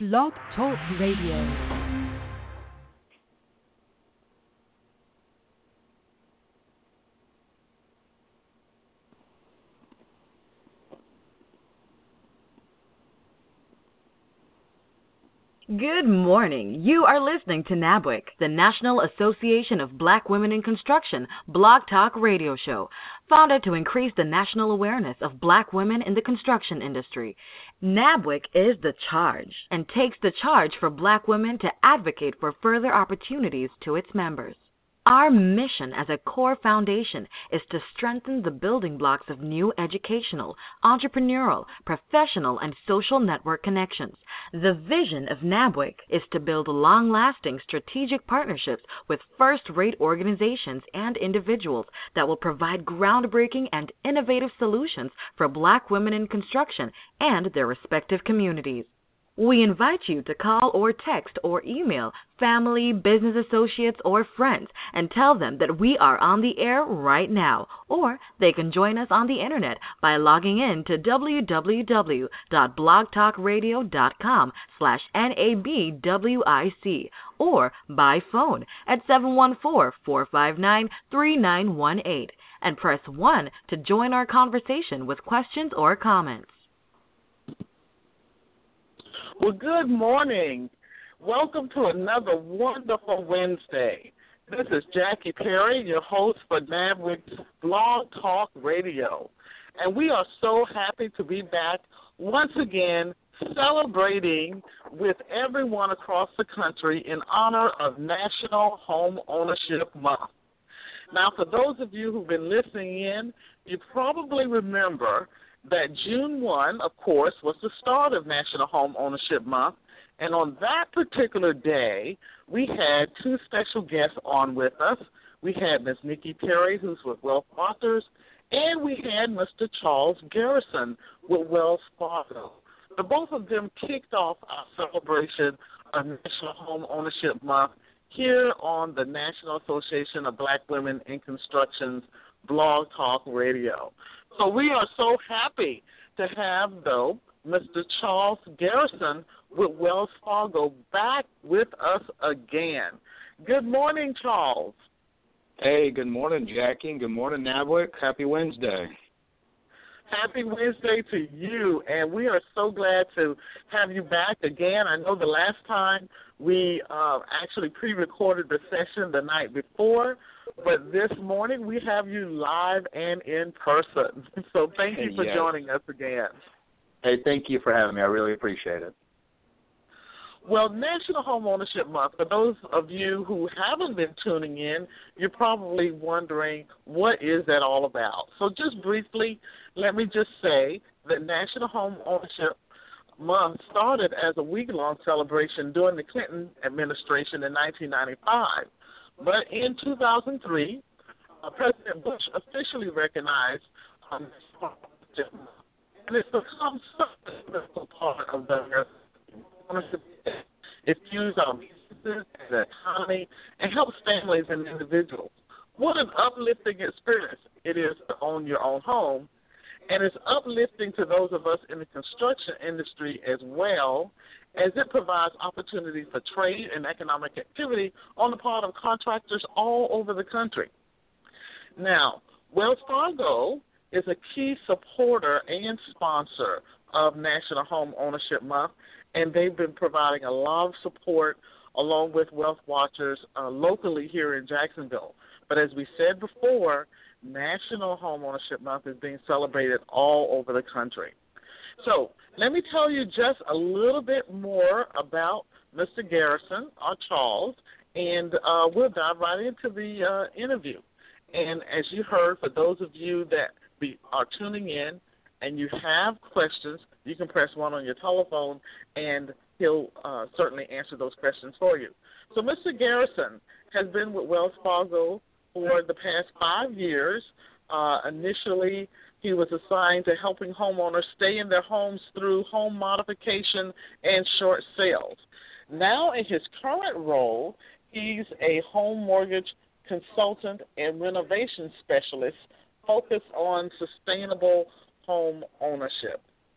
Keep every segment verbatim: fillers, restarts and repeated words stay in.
Blog Talk Radio. Good morning. You are listening to NABWIC, the National Association of Black Women in Construction Blog Talk Radio Show, founded to increase the national awareness of black women in the construction industry. NABWIC is the charge and takes the charge for black women to advocate for further opportunities to its members. Our mission as a core foundation is to strengthen the building blocks of new educational, entrepreneurial, professional, and social network connections. The vision of NABWIC is to build long-lasting strategic partnerships with first-rate organizations and individuals that will provide groundbreaking and innovative solutions for black women in construction and their respective communities. We invite you to call or text or email family, business associates, or friends and tell them that we are on the air right now, or they can join us on the internet by logging in to www.blogtalkradio.com slash NABWIC or by phone at seven one four, four five nine, three nine one eight and press one to join our conversation with questions or comments. Well, good morning. Welcome to another wonderful Wednesday. This is Jackie Perry, your host for NABWIC's Blog Talk Radio. And we are so happy to be back once again celebrating with everyone across the country in honor of National Home Ownership Month. Now, for those of you who've been listening in, you probably remember that June first, of course, was the start of National Home Ownership Month, and on that particular day, we had two special guests on with us. We had Miz Nikki Perry, who's with Wealth Authors, and we had Mister Charles Garrison with Wells Fargo. The both of them kicked off our celebration of National Home Ownership Month here on the National Association of Black Women in Construction's Blog Talk Radio. So we are so happy to have, though, Mister Charles Garrison with Wells Fargo back with us again. Good morning, Charles. Hey, good morning, Jackie, and good morning, NABWIC. Happy Wednesday. Happy Wednesday to you, and we are so glad to have you back again. I know the last time we uh, actually pre-recorded the session the night before, but this morning we have you live and in person. So thank you for yes. joining us again. Hey, thank you for having me. I really appreciate it. Well, National Home Ownership Month, for those of you who haven't been tuning in, you're probably wondering, what is that all about? So just briefly, let me just say that National Home Ownership Month started as a week-long celebration during the Clinton administration in nineteen ninety-five. But in two thousand three, uh, President Bush officially recognized um, and it's become such a critical part of the ownership. It fuels our businesses and the economy and helps families and individuals. What an uplifting experience it is to own your own home, and it's uplifting to those of us in the construction industry as well, as it provides opportunity for trade and economic activity on the part of contractors all over the country. Now, Wells Fargo is a key supporter and sponsor of National Home Ownership Month, and they've been providing a lot of support along with Wealth Watchers uh, locally here in Jacksonville. But as we said before, National Home Ownership Month is being celebrated all over the country. So let me tell you just a little bit more about Mister Garrison, or Charles, and uh, we'll dive right into the uh, interview. And as you heard, for those of you that be, are tuning in and you have questions, you can press one on your telephone, and he'll uh, certainly answer those questions for you. So Mister Garrison has been with Wells Fargo for the past five years. Uh, initially, he was assigned to helping homeowners stay in their homes through home modification and short sales. Now, in his current role, he's a home mortgage consultant and renovation specialist focused on sustainable home ownership.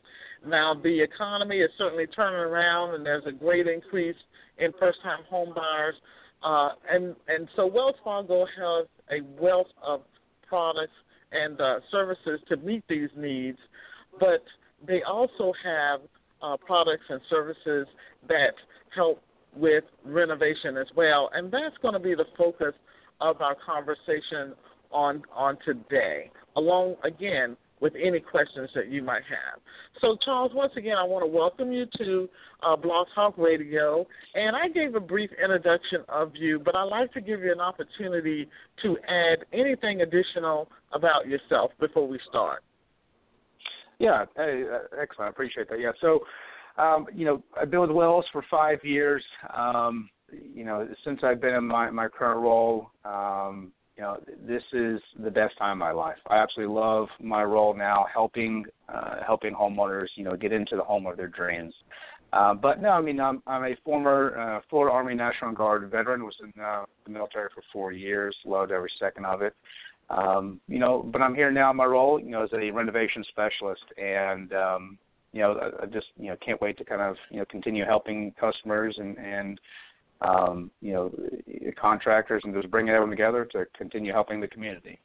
Now, the economy is certainly turning around, and there's a great increase in first-time home buyers. Uh, and, and so Wells Fargo has a wealth of products and uh, services to meet these needs, but they also have uh, products and services that help with renovation as well, and that's going to be the focus of our conversation on on today, along, again, with any questions that you might have. So, Charles, once again, I want to welcome you to uh, Blog Talk Radio, and I gave a brief introduction of you, but I'd like to give you an opportunity to add anything additional about yourself before we start. Yeah, hey, uh, excellent. I appreciate that. Yeah, so, um, you know, I've been with Wells for five years. Um, you know, since I've been in my, my current role, um, you know, this is the best time of my life. I absolutely love my role now, helping uh, helping homeowners, you know, get into the home of their dreams. Uh, but no, I mean, I'm, I'm a former uh, Florida Army National Guard veteran. Was in uh, the military for four years. Loved every second of it. Um, you know, but I'm here now in my role, you know, as a renovation specialist, and um, you know, I, I just you know can't wait to kind of you know continue helping customers and and um, you know contractors and just bringing everyone together to continue helping the community.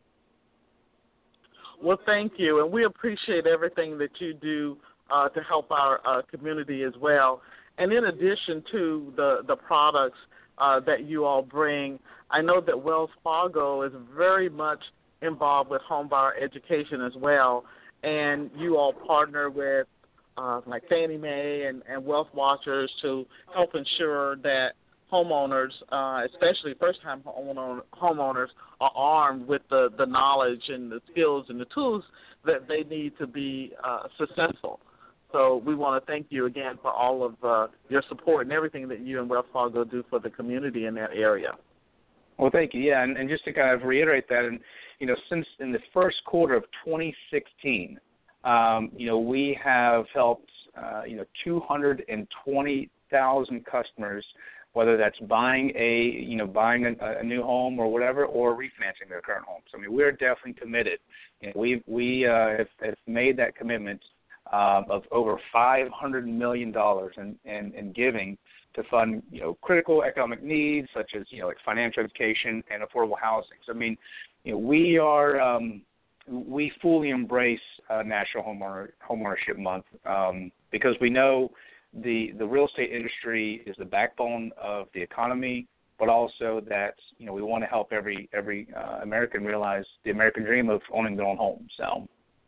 Well, thank you, and we appreciate everything that you do uh, to help our uh, community as well. And in addition to the the products uh, that you all bring, I know that Wells Fargo is very much involved with homebuyer education as well, and you all partner with uh, like Fannie Mae and, and Wealth Watchers to help ensure that homeowners, uh, especially first-time homeowner, homeowners, are armed with the, the knowledge and the skills and the tools that they need to be uh, successful. So we want to thank you again for all of uh, your support and everything that you and Wells Fargo do for the community in that area. Well, thank you. Yeah, and, and just to kind of reiterate that, and you know, since in the first quarter of twenty sixteen, um, you know, we have helped uh, you know two hundred twenty thousand customers, whether that's buying a you know buying a, a new home or whatever, or refinancing their current homes. I mean, we're definitely committed. You know, we we uh, have, have made that commitment um, of over five hundred million dollars in, in, in giving to fund, you know, critical economic needs such as, you know, like financial education and affordable housing. So, I mean, you know, we are, um, we fully embrace uh, National Homeowner, Homeownership Month um, because we know the the real estate industry is the backbone of the economy, but also that, you know, we want to help every every uh, American realize the American dream of owning their own home. So.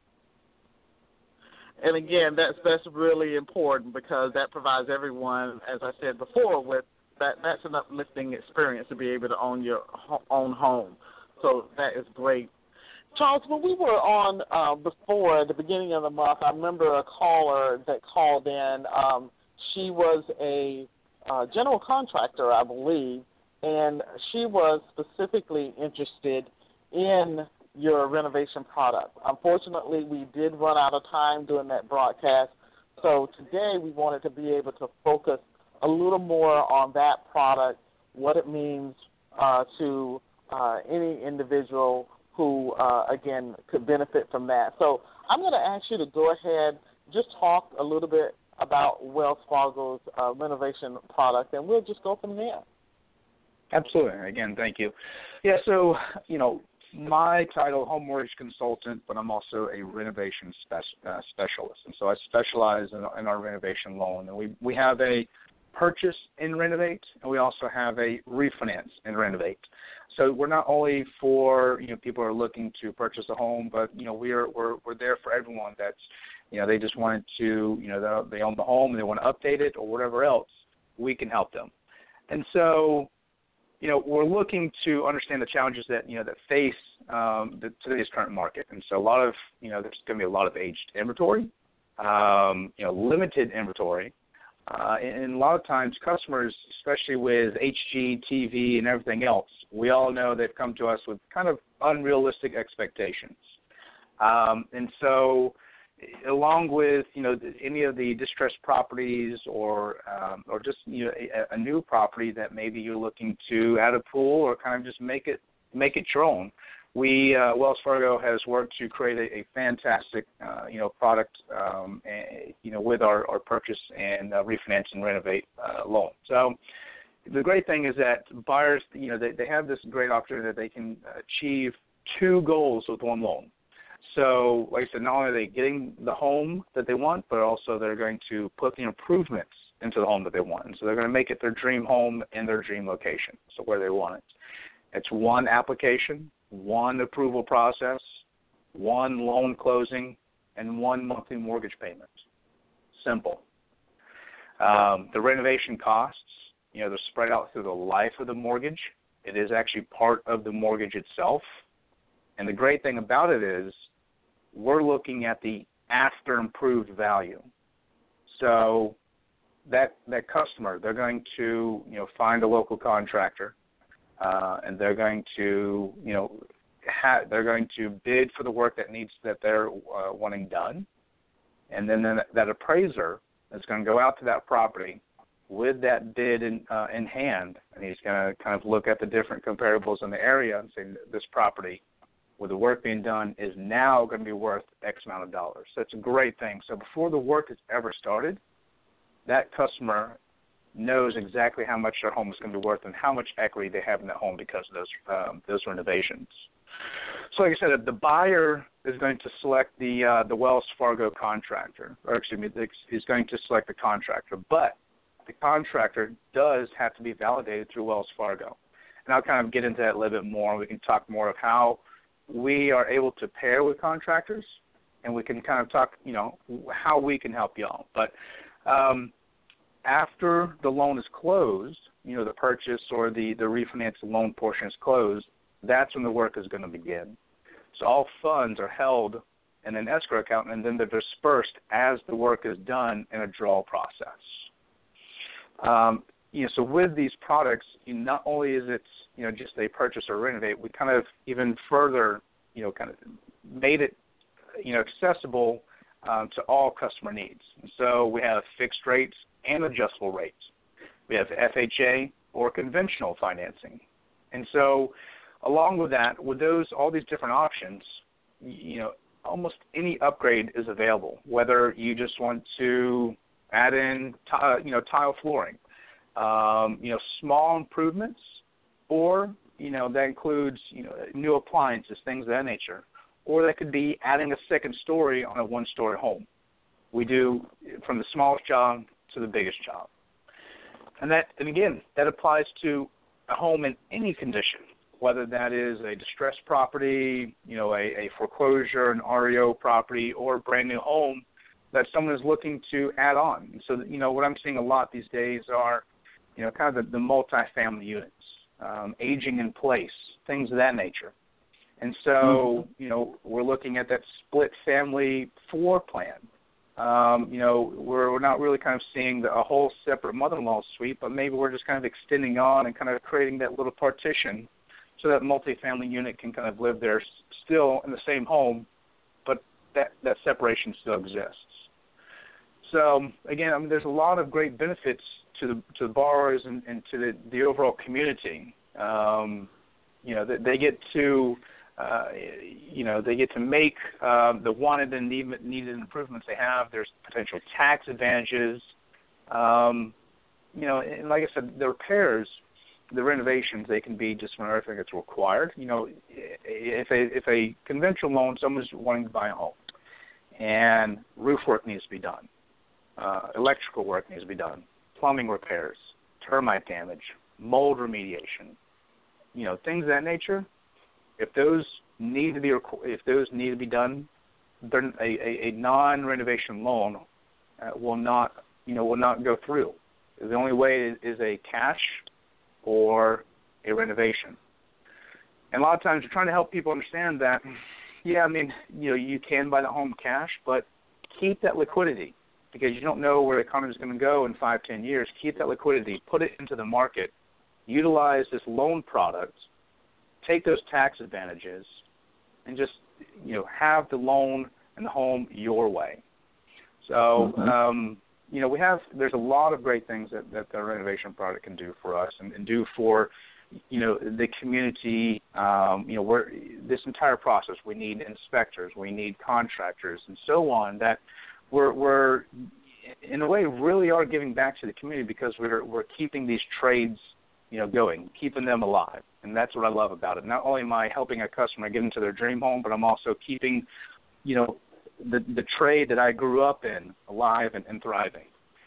And again, that's that's really important because that provides everyone, as I said before, with that that's an uplifting experience to be able to own your ho- own home. So that is great. Charles, when we were on uh, before at the beginning of the month, I remember a caller that called in. Um, she was a uh, general contractor, I believe, and she was specifically interested in your renovation product. Unfortunately, we did run out of time during that broadcast, so today we wanted to be able to focus a little more on that product, what it means uh, to uh, any individual who, uh, again, could benefit from that. So I'm going to ask you to go ahead, just talk a little bit about Wells Fargo's uh, renovation product, and we'll just go from there. Absolutely. Again, thank you. Yeah, so, you know, my title, home mortgage consultant, but I'm also a renovation spe- uh, specialist. And so I specialize in, in our renovation loan. And we, we have a purchase and renovate, and we also have a refinance and renovate. So we're not only for, you know, people who are looking to purchase a home, but, you know, we are, we're, we're there for everyone that's, you know, they just wanted to, you know, they own the home and they want to update it or whatever else. We can help them. And so, you know, we're looking to understand the challenges that, you know, that face um, the, today's current market. And so a lot of, you know, there's going to be a lot of aged inventory, um, you know, limited inventory. Uh, and, and a lot of times customers, especially with H G, T V, and everything else, we all know they've come to us with kind of unrealistic expectations. Um, and so along with, you know, any of the distressed properties or um, or just, you know, a, a new property that maybe you're looking to add a pool or kind of just make it make it your own, we uh, Wells Fargo has worked to create a, a fantastic, uh, you know, product, um, and, you know, with our, our purchase and uh, refinance and renovate uh, loan. So the great thing is that buyers, you know, they, they have this great opportunity that they can achieve two goals with one loan. So, like I said, not only are they getting the home that they want, but also they're going to put the improvements into the home that they want. And so they're going to make it their dream home in their dream location, so where they want it. It's one application, one approval process, one loan closing, and one monthly mortgage payment. Simple. Um, the renovation costs, you know, they're spread out through the life of the mortgage. It is actually part of the mortgage itself. And the great thing about it is we're looking at the after improved value. So that that customer, they're going to, you know, find a local contractor, uh, and they're going to, you know, ha- they're going to bid for the work that needs that they're uh, wanting done, and then that, that appraiser is going to go out to that property with that bid in uh, in hand, and he's going to kind of look at the different comparables in the area and say this property, with the work being done, is now going to be worth X amount of dollars. So it's a great thing. So before the work is ever started, that customer knows exactly how much their home is going to be worth and how much equity they have in that home because of those um, those renovations. So like I said, the buyer is going to select the uh, the Wells Fargo contractor, or excuse me, is going to select the contractor, but the contractor does have to be validated through Wells Fargo. And I'll kind of get into that a little bit more. We can talk more of how we are able to pair with contractors, and we can kind of talk, you know, how we can help y'all. But um, after the loan is closed, you know, the purchase or the, the refinance loan portion is closed, that's when the work is going to begin. So all funds are held in an escrow account, and then they're dispersed as the work is done in a draw process. Um, you know, so with these products, you know, not only is it, you know, just a purchase or renovate, we kind of even further, you know, kind of made it, you know, accessible um, to all customer needs. And so we have fixed rates and adjustable rates. We have F H A or conventional financing. And so along with that, with those, all these different options, you know, almost any upgrade is available, whether you just want to add in, t- uh, you know, tile flooring, um, you know, small improvements, or, you know, that includes, you know, new appliances, things of that nature. Or that could be adding a second story on a one-story home. We do from the smallest job to the biggest job. And that, and again, that applies to a home in any condition, whether that is a distressed property, you know, a, a foreclosure, an R E O property, or a brand new home that someone is looking to add on. So, you know, what I'm seeing a lot these days are, you know, kind of the, the multi-family units, um, aging in place, things of that nature. And so, mm-hmm. you know, we're looking at that split family floor plan. Um, you know, we're, we're not really kind of seeing the, a whole separate mother-in-law suite, but maybe we're just kind of extending on and kind of creating that little partition so that multi-family unit can kind of live there still in the same home, but that, that separation still exists. So, again, I mean, there's a lot of great benefits to the to the borrowers and, and to the, the overall community. Um, you know, they, they get to, uh, you know, they get to make uh, the wanted and need, needed improvements they have. There's potential tax advantages. Um, you know, and like I said, the repairs, the renovations, they can be just when everything is required. You know, if a if a conventional loan, someone's wanting to buy a home, and roof work needs to be done, uh, electrical work needs to be done, plumbing repairs, termite damage, mold remediation, you know, things of that nature. If those need to be if those need to be done, then a, a, a non-renovation loan uh, will not, you know, will not go through. The only way is, is a cash or a renovation. And a lot of times we're trying to help people understand that, yeah, I mean, you know, you can buy the home cash, but keep that liquidity because you don't know where the economy is going to go in five, ten years. Keep that liquidity, put it into the market, utilize this loan product, take those tax advantages, and just, you know, have the loan and the home your way. So, mm-hmm. um, you know, we have, there's a lot of great things that, that the renovation product can do for us and, and do for you know, the community, um, you know, we're, this entire process, we need inspectors, we need contractors, and so on, that we're, we're in a way, really are giving back to the community because we're we're keeping these trades, you know, going, keeping them alive, and that's what I love about it. Not only am I helping a customer get into their dream home, but I'm also keeping, you know, the the trade that I grew up in alive and, and thriving.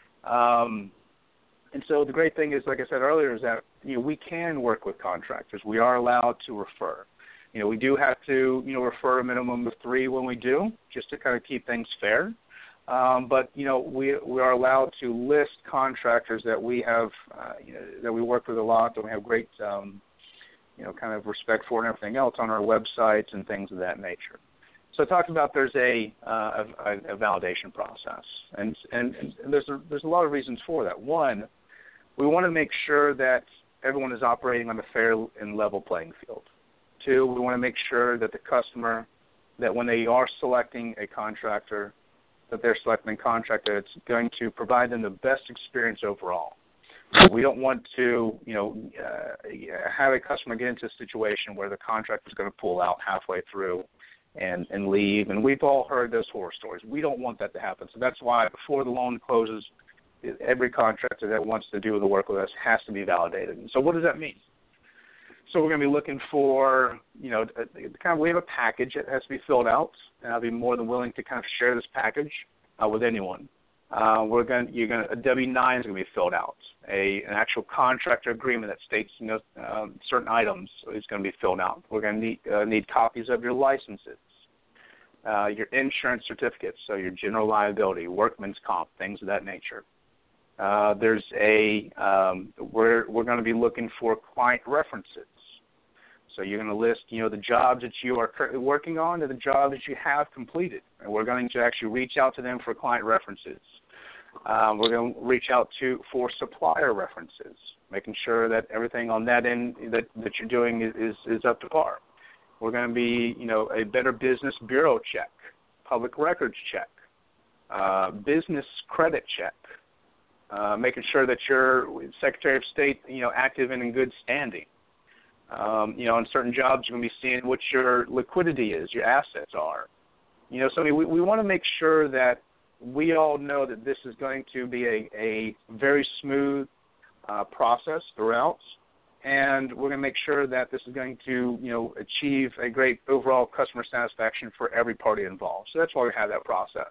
Um, and so the great thing is, like I said earlier, is that, you know, we can work with contractors. We are allowed to refer. You know, we do have to, you know, refer a minimum of three when we do, just to kind of keep things fair. Um, but, you know, we we are allowed to list contractors that we have, uh, you know, that we work with a lot, that we have great, um, you know, kind of respect for and everything else on our websites and things of that nature. So I talked about there's a, uh, a, a validation process, and, and, and there's a, there's a lot of reasons for that. One, we want to make sure that everyone is operating on a fair and level playing field. Two, we want to make sure that the customer, that when they are selecting a contractor, that they're selecting a contractor that's going to provide them the best experience overall. We don't want to, you know, uh, have a customer get into a situation where the contractor is going to pull out halfway through and, and leave. And we've all heard those horror stories. We don't want that to happen. So that's why before the loan closes, every contractor that wants to do the work with us has to be validated. And so what does that mean? So we're going to be looking for, you know, a, a kind of we have a package that has to be filled out, and I'll be more than willing to kind of share this package uh, with anyone. Uh, we're going, you're going, to, a W nine is going to be filled out. A an actual contractor agreement that states, you know, um, certain items is going to be filled out. We're going to need uh, need copies of your licenses, uh, your insurance certificates, so your general liability, workman's comp, things of that nature. Uh, there's a um, we're we're going to be looking for client references. So you're going to list, you know, the jobs that you are currently working on and the jobs that you have completed. And we're going to actually reach out to them for client references. Um, we're going to reach out to for supplier references, making sure that everything on that end that, that you're doing is, is, is up to par. We're going to be, you know, a Better Business Bureau check, public records check, uh, business credit check, uh, making sure that you're Secretary of State, you know, active and in good standing. Um, you know, on certain jobs, you're going to be seeing what your liquidity is, your assets are. You know, so we, we want to make sure that we all know that this is going to be a, a very smooth uh, process throughout, and we're going to make sure that this is going to, you know, achieve a great overall customer satisfaction for every party involved. So that's why we have that process.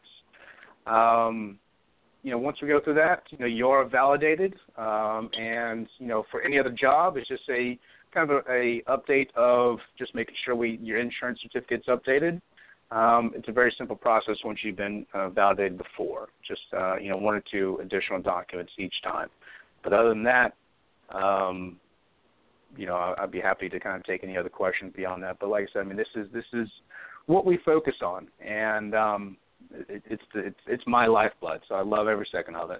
Um, you know, once we go through that, you know, you're validated, um, and, you know, for any other job, it's just a kind of a, a update of just making sure we your insurance certificate's updated. Um, it's a very simple process once you've been uh, validated before. Just uh, you know, one or two additional documents each time. But other than that, um, you know, I'd be happy to kind of take any other questions beyond that. But like I said, I mean, this is this is what we focus on, and um, it, it's it's it's my lifeblood. So I love every second of it.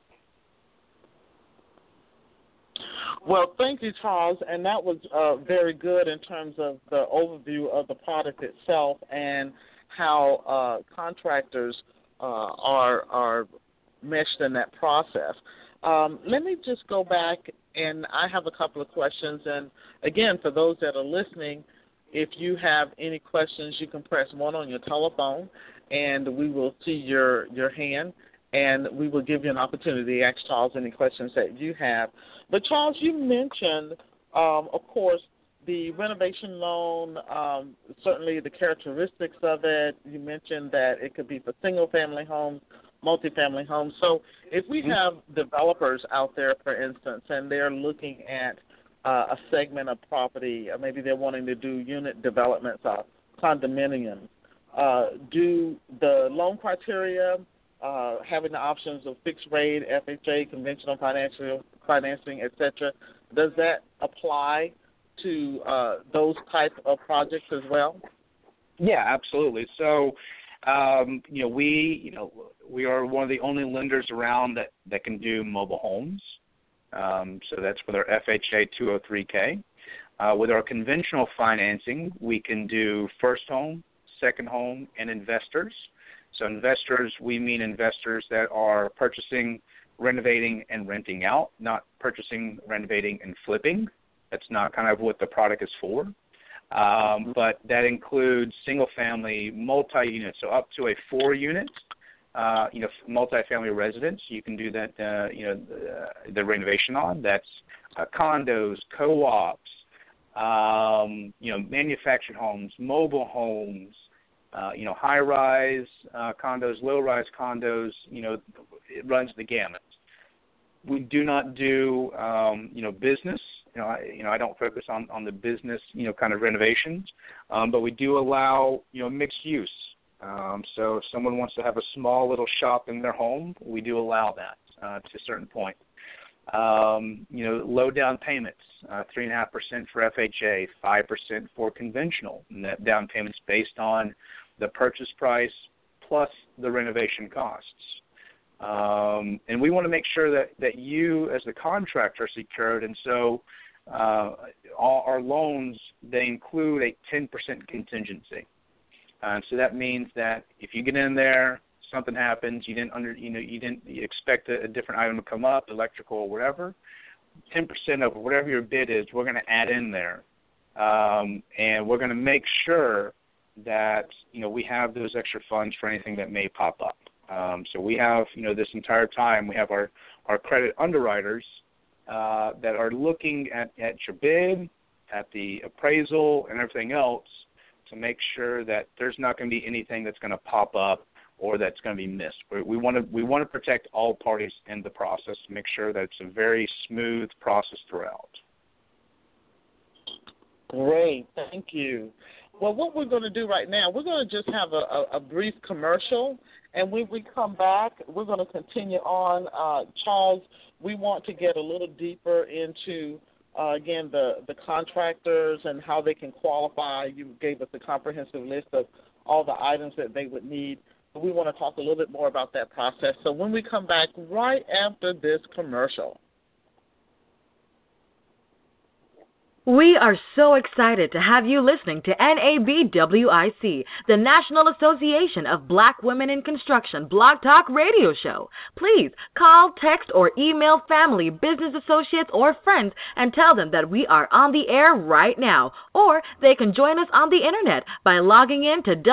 Well, thank you, Charles, and that was uh, very good in terms of the overview of the product itself and how uh, contractors uh, are are meshed in that process. Um, let me just go back, and I have a couple of questions. And again, for those that are listening, if you have any questions, you can press one on your telephone, and we will see your your hand. And we will give you an opportunity to ask Charles any questions that you have. But, Charles, you mentioned, um, of course, the renovation loan, um, certainly the characteristics of it. You mentioned that it could be for single-family homes, multifamily homes. So if we have developers out there, for instance, and they're looking at uh, a segment of property, or maybe they're wanting to do unit developments or condominiums, uh, do the loan criteria – Uh, having the options of fixed rate, F H A, conventional financial financing, et cetera, does that apply to uh, those type of projects as well? Yeah, absolutely. So, um, you know, we, you know, we are one of the only lenders around that, that can do mobile homes. Um, so that's with our F H A two oh three K. Uh, with our conventional financing, we can do first home, second home, and investors. So investors, we mean investors that are purchasing, renovating, and renting out, not purchasing, renovating, and flipping. That's not kind of what the product is for. Um, but that includes single-family, multi-unit, so up to a four-unit, uh, you know, multi-family residence. You can do that, uh, you know, the, the renovation on. That's uh, condos, co-ops, um, you know, manufactured homes, mobile homes, uh, you know, high-rise uh, condos, low-rise condos. You know, it runs the gamut. We do not do, um, you know, business. You know, I, you know, I don't focus on, on the business, you know, kind of renovations, um, but we do allow, you know, mixed use. Um, so if someone wants to have a small little shop in their home, we do allow that uh, to a certain point. Um, you know, low down payments, uh, three and a half percent for F H A, five percent for conventional. And that down payment's based on the purchase price plus the renovation costs. Um, and we want to make sure that, that you as the contractor are secured, and so uh, all our loans, they include a ten percent contingency. Uh, so that means that if you get in there, something happens, you didn't under, you know, you didn't you expect a, a different item to come up, electrical or whatever, ten percent of whatever your bid is, we're going to add in there, um, and we're going to make sure that, you know, we have those extra funds for anything that may pop up. Um, so we have, you know, this entire time, we have our, our credit underwriters uh, that are looking at, at your bid, at the appraisal, and everything else to make sure that there's not going to be anything that's going to pop up or that's going to be missed. We, we want to we want to protect all parties in the process to make sure that it's a very smooth process throughout. Great, thank you. Well, what we're going to do right now, we're going to just have a, a, a brief commercial, and when we come back, we're going to continue on. Uh, Charles, we want to get a little deeper into, uh, again, the, the contractors and how they can qualify. You gave us a comprehensive list of all the items that they would need. We want to talk a little bit more about that process. So when we come back right after this commercial. We are so excited to have you listening to N A B W I C, the National Association of Black Women in Construction Blog Talk Radio Show. Please call, text, or email family, business associates, or friends and tell them that we are on the air right now. Or they can join us on the internet by logging in to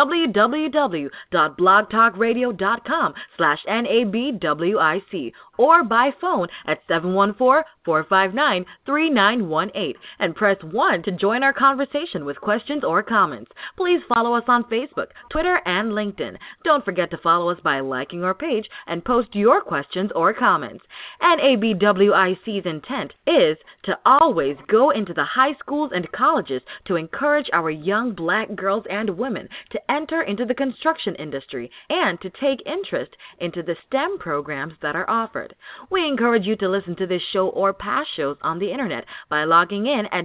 www.blogtalkradio.com slash NABWIC or by phone at seven one four, four five nine, three nine one eight and press one to join our conversation with questions or comments. Please follow us on Facebook, Twitter, and LinkedIn. Don't forget to follow us by liking our page and post your questions or comments. N A B W I C's intent is to always go into the high schools and colleges to encourage our young black girls and women to enter into the construction industry and to take interest into the STEM programs that are offered. We encourage you to listen to this show or past shows on the internet by logging in at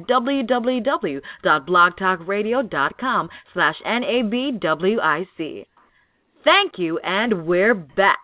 www.blogtalkradio.com slash NABWIC. Thank you, and we're back.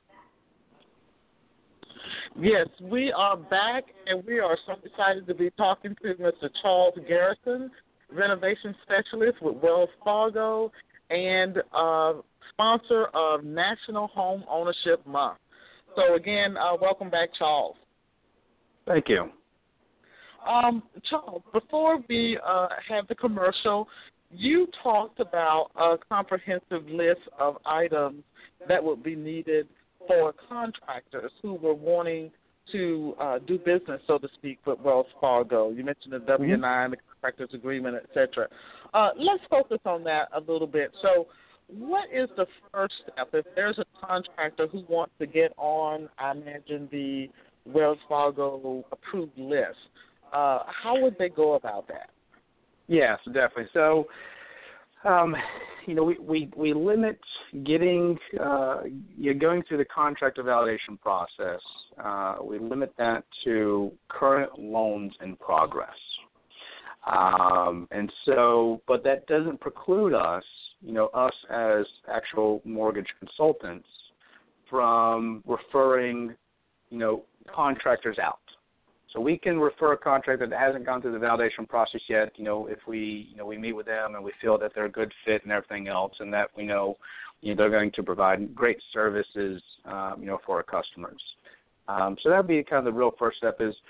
Yes, we are back, and we are so excited to be talking to Mister Charles Garrison, renovation specialist with Wells Fargo and uh, sponsor of National Home Ownership Month. So, again, uh, welcome back, Charles. Thank you. Um, Charles, before we uh, have the commercial, you talked about a comprehensive list of items that would be needed for contractors who were wanting to uh, do business, so to speak, with Wells Fargo. You mentioned the W nine, the contractor's agreement, et cetera. Uh, let's focus on that a little bit. So what is the first step? If there's a contractor who wants to get on, I imagine, the Wells Fargo approved list, uh, how would they go about that? Yes, definitely. So, um, you know, we, we, we limit getting, uh, you know, going through the contractor validation process, uh, we limit that to current loans in progress. Um, and so, but that doesn't preclude us, you know, us as actual mortgage consultants from referring, you know, contractors out. So we can refer a contractor that hasn't gone through the validation process yet, you know, if we, you know, we meet with them and we feel that they're a good fit and everything else, and that we know, you know, they're going to provide great services, um, you know, for our customers. Um, so that would be kind of the real first step is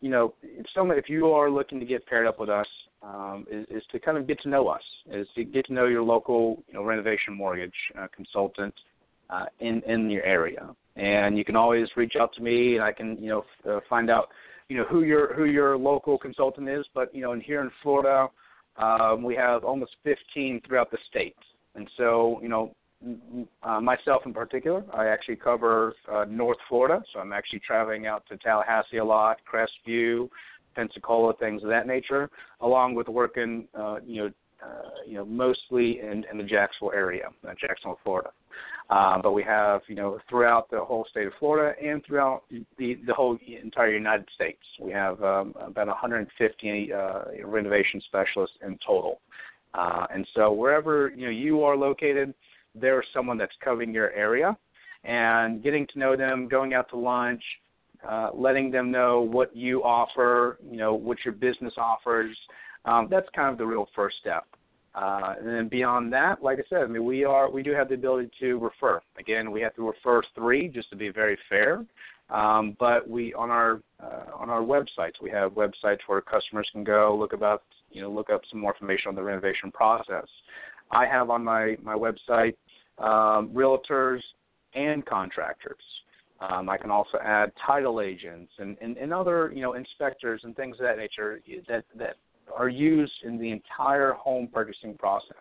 you know, if someone, if you are looking to get paired up with us, um, is, is to kind of get to know us, is to get to know your local, you know, renovation mortgage uh, consultant uh, in in your area. And you can always reach out to me, and I can, you know, f- uh, find out, you know, who your who your local consultant is. But you know, and here in Florida, um, we have almost fifteen throughout the state, and so, you know. Uh, myself in particular, I actually cover uh, North Florida, so I'm actually traveling out to Tallahassee a lot, Crestview, Pensacola, things of that nature, along with working, uh, you know, uh, you know, mostly in, in the Jacksonville area, uh, Jacksonville, Florida. Uh, but we have, you know, throughout the whole state of Florida and throughout the, the whole entire United States. We have um, about one hundred fifty uh, renovation specialists in total. Uh, and so wherever, you know, you are located, there's someone that's covering your area, and getting to know them, going out to lunch, uh, letting them know what you offer, you know, what your business offers. Um, that's kind of the real first step. Uh, and then beyond that, like I said, I mean, we are we do have the ability to refer. Again, we have to refer three just to be very fair. Um, but we on our uh, on our websites, we have websites where customers can go look about you know look up some more information on the renovation process. I have on my, my website um, realtors and contractors. Um, I can also add title agents and, and, and other, you know, inspectors and things of that nature that, that are used in the entire home purchasing process.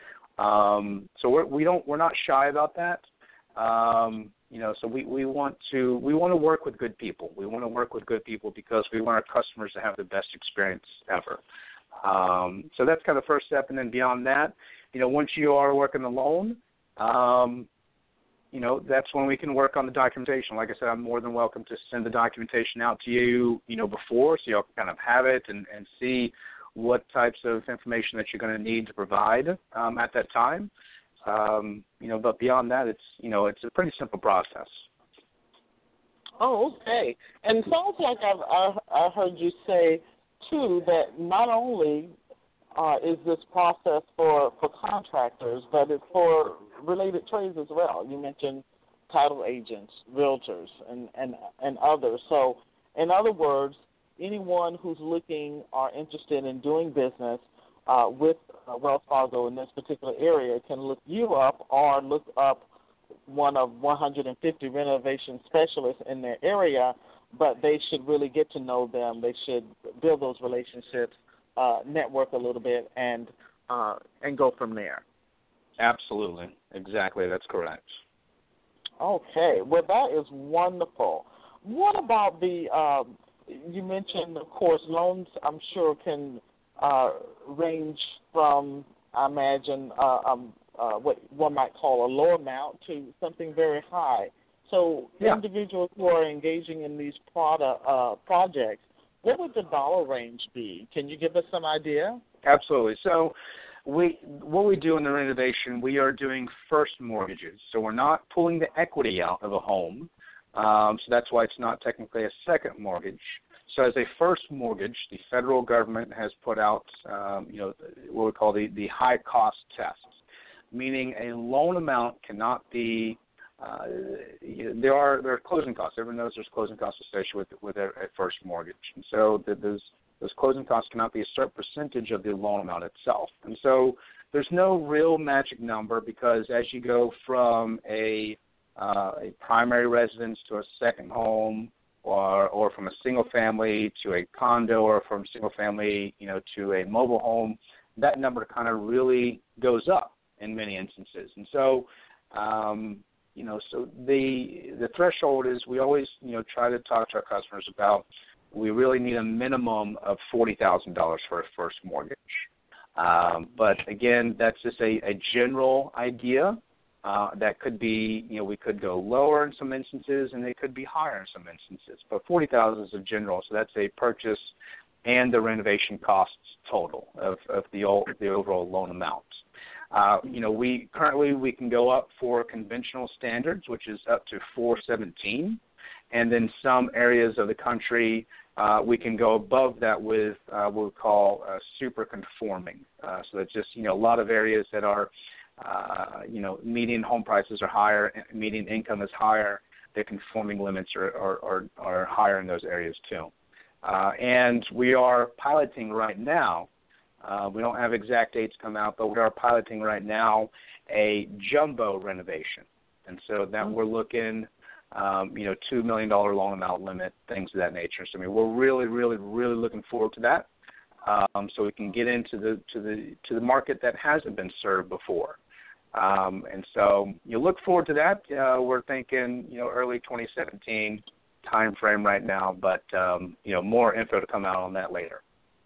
Um, so we're, we don't, we're not shy about that. Um, you know, so we, we want to we want to work with good people. We want to work with good people because we want our customers to have the best experience ever. Um, so that's kind of the first step, and then beyond that, you know, once you are working the loan, um, you know, that's when we can work on the documentation. Like I said, I'm more than welcome to send the documentation out to you, you know, before, so y'all can kind of have it and, and see what types of information that you're going to need to provide um, at that time. Um, you know, but beyond that, it's, you know, it's a pretty simple process. Oh, okay. And it sounds like I've I, I heard you say, too, that not only uh, is this process for, for contractors, but it's for related trades as well. You mentioned title agents, realtors, and, and, and others. So, in other words, anyone who's looking or interested in doing business uh, with uh, Wells Fargo in this particular area can look you up or look up one of one hundred fifty renovation specialists in their area, but they should really get to know them. They should build those relationships, uh, network a little bit, and uh, and go from there. Absolutely. Exactly. That's correct. Okay. Well, that is wonderful. What about the, um, you mentioned, of course, loans, I'm sure, can uh, range from, I imagine, uh, um, uh, what one might call a low amount to something very high. So yeah. individuals who are engaging in these product, uh, projects, what would the dollar range be? Can you give us some idea? Absolutely. So we what we do in the renovation, we are doing first mortgages. So we're not pulling the equity out of a home. Um, so that's why it's not technically a second mortgage. So as a first mortgage, the federal government has put out, um, you know, what we call the, the high cost test, meaning a loan amount cannot be, uh, there are there are closing costs. Everyone knows there's closing costs associated with with a, a first mortgage, and so the, those those closing costs cannot be a certain percentage of the loan amount itself. And so there's no real magic number because as you go from a uh, a primary residence to a second home, or or from a single family to a condo, or from single family, you know, to a mobile home, that number kind of really goes up in many instances. And so, um, you know, so the the threshold is we always, you know, try to talk to our customers about we really need a minimum of forty thousand dollars for a first mortgage. Um, but again, that's just a, a general idea. Uh, that could be, you know, we could go lower in some instances, and it could be higher in some instances. But forty thousand dollars is a general, so that's a purchase and the renovation costs total of, of the old, the overall loan amount. Uh, you know, we currently we can go up for conventional standards, which is up to four seventeen, and then some areas of the country uh, we can go above that with uh, what we call uh, super conforming. Uh, so that's just, you know, a lot of areas that are Uh, you know, median home prices are higher, median income is higher, their conforming limits are, are, are, are higher in those areas too. Uh, and we are piloting right now. Uh, we don't have exact dates come out, but we are piloting right now a jumbo renovation. And so that mm-hmm. we're looking, um, you know, two million dollars loan amount limit, things of that nature. So, I mean, we're really, really, really looking forward to that. Um, so we can get into the to the to the market that hasn't been served before, um, and so you look forward to that. Uh, we're thinking, you know, early twenty seventeen time frame right now, but um, you know, more info to come out on that later.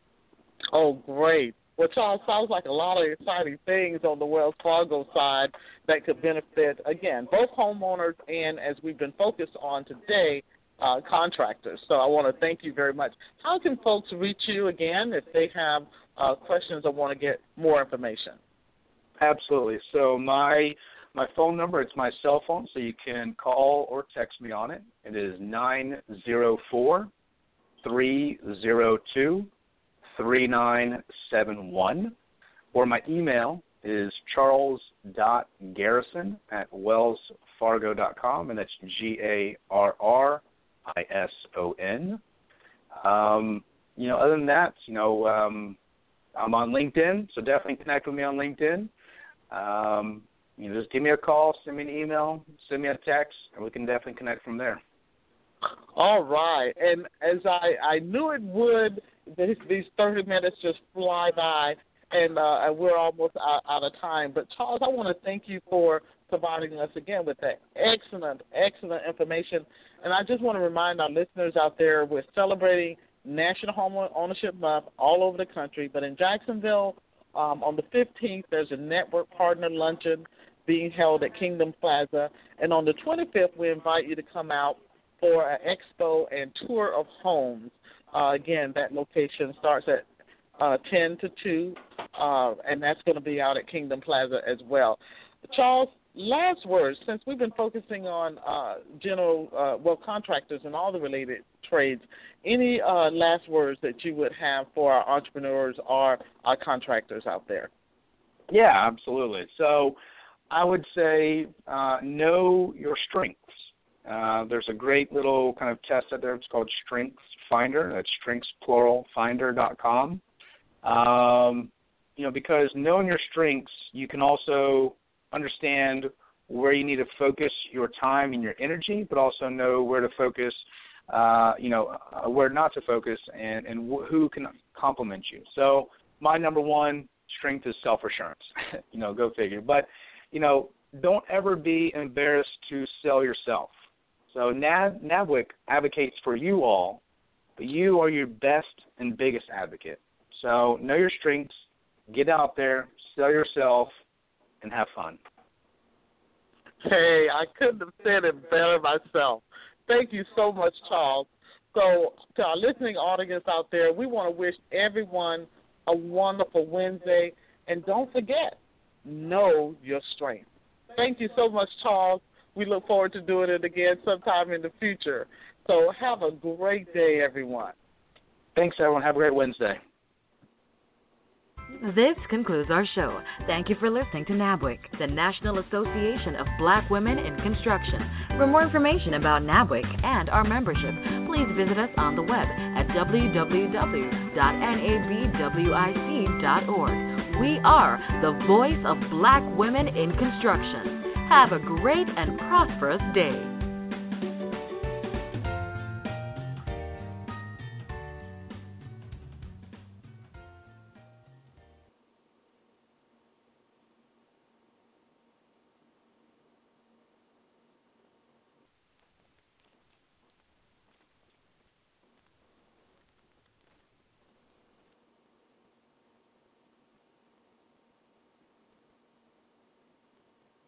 Oh, great! Well, Charles, sounds like a lot of exciting things on the Wells Fargo side that could benefit, again, both homeowners and, as we've been focused on today, Uh, contractors. So I want to thank you very much. How can folks reach you again if they have uh, questions or want to get more information? Absolutely. So my my phone number, it's my cell phone, so you can call or text me on it. It is nine zero four, three zero two, three nine seven one. Or my email is charles.garrison at wellsfargo dot com, and that's G A R R I S O N. Um, you know, other than that, you know, um, I'm on LinkedIn, so definitely connect with me on LinkedIn. Um, you know, just give me a call, send me an email, send me a text, and we can definitely connect from there. All right. And as I, I knew it would, these, these thirty minutes just fly by, and uh, we're almost out, out of time. But, Charles, I want to thank you for providing us again with that excellent, excellent information. And I just want to remind our listeners out there, we're celebrating National Home Ownership Month all over the country. But in Jacksonville, um, on the fifteenth, there's a network partner luncheon being held at Kingdom Plaza. And on the twenty-fifth, we invite you to come out for an expo and tour of homes. Uh, again, that location starts at uh, ten to two, uh, and that's going to be out at Kingdom Plaza as well. Charles, last words, since we've been focusing on uh, general, uh, well, contractors and all the related trades, any uh, last words that you would have for our entrepreneurs or our contractors out there? Yeah, absolutely. So I would say uh, know your strengths. Uh, there's a great little kind of test out there. It's called Strengths Finder. That's strengths plural finder dot com. Um, you know, because knowing your strengths, you can also understand where you need to focus your time and your energy, but also know where to focus, uh, you know, uh, where not to focus, and, and wh- who can complement you. So my number one strength is self-assurance. you know, go figure. But, you know, don't ever be embarrassed to sell yourself. So Nav- NABWIC advocates for you all, but you are your best and biggest advocate. So know your strengths, get out there, sell yourself, and have fun. Hey, I couldn't have said it better myself. Thank you so much, Charles. So to our listening audience out there, we want to wish everyone a wonderful Wednesday. And don't forget, know your strength. Thank you so much, Charles. We look forward to doing it again sometime in the future. So have a great day, everyone. Thanks, everyone. Have a great Wednesday. This concludes our show. Thank you for listening to NABWIC, the National Association of Black Women in Construction. For more information about NABWIC and our membership, please visit us on the web at w w w dot n a b w i c dot org. We are the voice of Black women in construction. Have a great and prosperous day.